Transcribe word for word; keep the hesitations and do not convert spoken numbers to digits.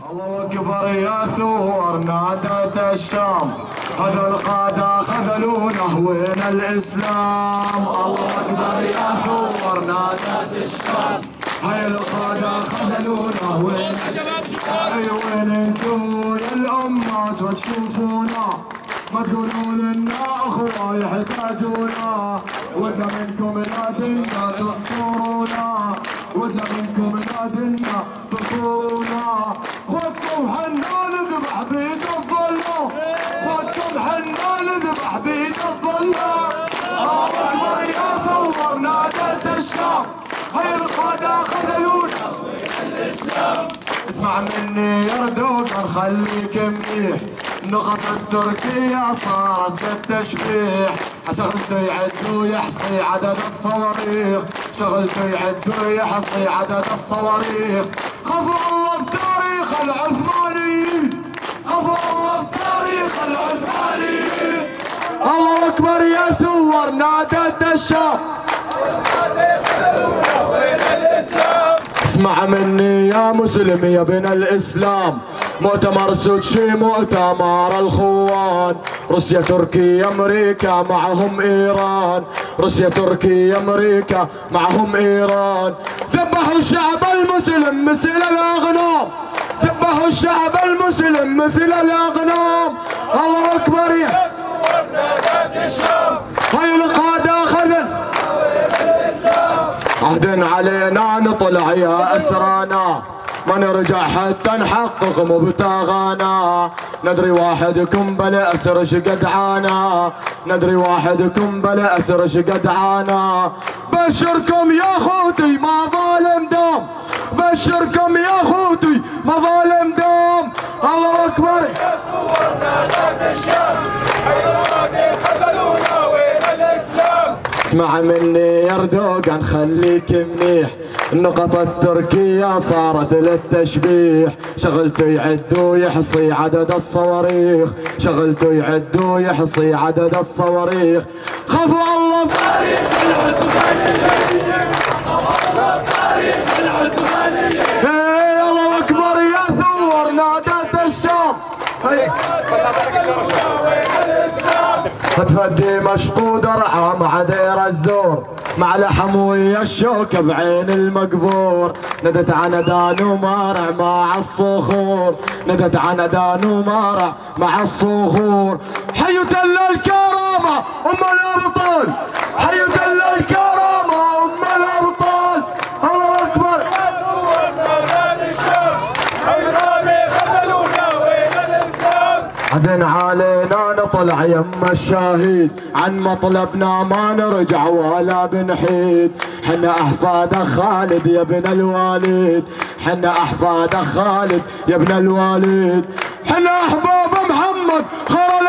الله اكبر يا ثور نادت الشام، هذا القادة خذلونه وين الاسلام. الله اكبر يا ثور نادت الشام، هاي القادة خذلونه وين الاسلام. اي وين انتو يا الامات وتشوفونا، ما تقولوا لنا اخوة يحتاجونا، ودنا منكم نادنا تنصرونا، ودنا منكم نادنا تنصرونا. خذكم حنا نذبح بيد الظلمة، خذكم حنا نذبح بيد الظلمة. الله اكبر يا ثور نادت الشام، هاي القادة خذلونا وين الاسلام. اسمع مني يا اردوغان خليك منيح، نقط التركية صارت كالتشبيح. شغلته يعد ويحصي عدد الصواريخ، شغلته يعد ويحصي عدد الصواريخ. خافوا الله بتاريخ العثمانيين، خافوا الله بتاريخ العثمانيين. الله اكبر يا ثور نادت الشام، اسمع مني يا مسلم يا ابن الاسلام، مؤتمر سوتشي مؤتمر الخوان. روسيا تركيا امريكا معهم ايران، روسيا تركيا امريكا معهم ايران. ذبحوا الشعب المسلم مثل الاغنام، ذبحوا الشعب المسلم مثل الاغنام. الله اكبر يا هاي القادة خذل عهد علينا نطلع يا اسرانا، ما نرجع حتى نحقق مبتغانا. ندري واحدكم بلا اسر شقد عانا، ندري واحدكم بلا اسر شقد عانا. بشركم يا اخوتي ما ظالم دام، بشركم يا اخوتي ما ظالم دام. الله اكبر اسمع مني يا اردوغان خليك منيح، النقط التركية صارت للتشبيح. شغلته يعد ويحصي عدد الصواريخ، شغلته يعد ويحصي عدد الصواريخ. خافوا الله بتاريخ العثمانيين، الله بتاريخ العثمانيين. ايه الله اكبر يا ثور نادت الشام، فتفدي مشطو درعا مع دير الزور، مع لحم ويا الشوك بعين المقبور. ندت عندان ومارع مع الصخور، ندت عندان ومارع مع الصخور. حيوا تل الكرامة ام الابطال، حيوا تل الكرامة ام الابطال. الله اكبر عدن علينا نطلع يم الشهيد، عن مطلبنا ما نرجع ولا بنحيد. حنا احفاد خالد يا ابن الوالد، حنا احفاد خالد يا ابن الوالد. حنا احباب محمد خير